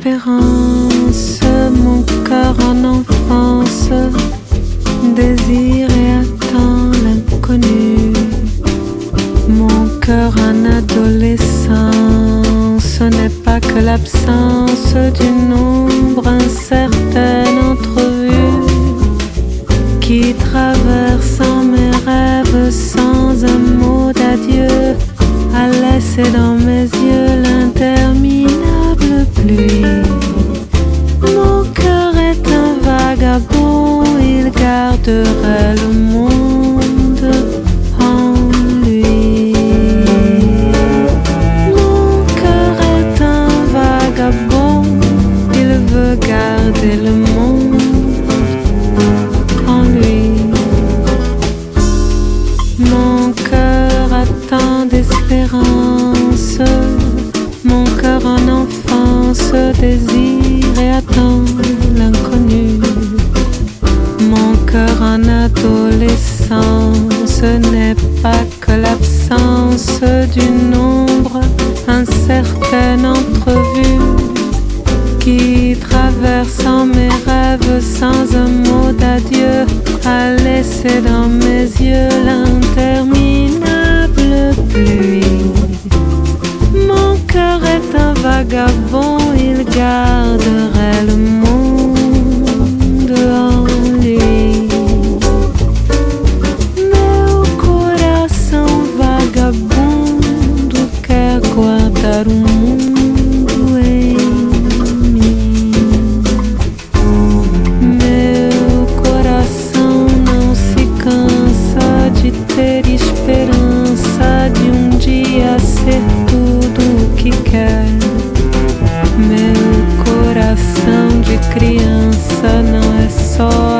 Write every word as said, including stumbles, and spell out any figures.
d'espérance, mon cœur en enfance désire et attend l'inconnu. Mon cœur en adolescence, ce n'est pas que l'absence d'une ombre incertaine entrevue qui traverse en mes rêves sans un mot d'adieu, a laissé dans mes yeux l'interminable pluie. Mon cœur est un vagabond, il garderait le monde en lui. Mon cœur est un vagabond, il veut garder le monde en lui. Mon cœur attend d'espérance, mon cœur en enfance désire et attend l'inconnu. Mon cœur en adolescence n'est pas que l'absence d'une ombre incertaine entrevue qui traverse en mes rêves sans un mot d'adieu, a laissé dans mes yeux l'interminable pluie. Mon cœur est un vagabond, il garderait le monde en lui. Meu coração vagabundo quer guardar o mundo em mim. Meu coração não se cansa de ter esperança de um dia ser tudo o que quer. Meu coração de criança não é só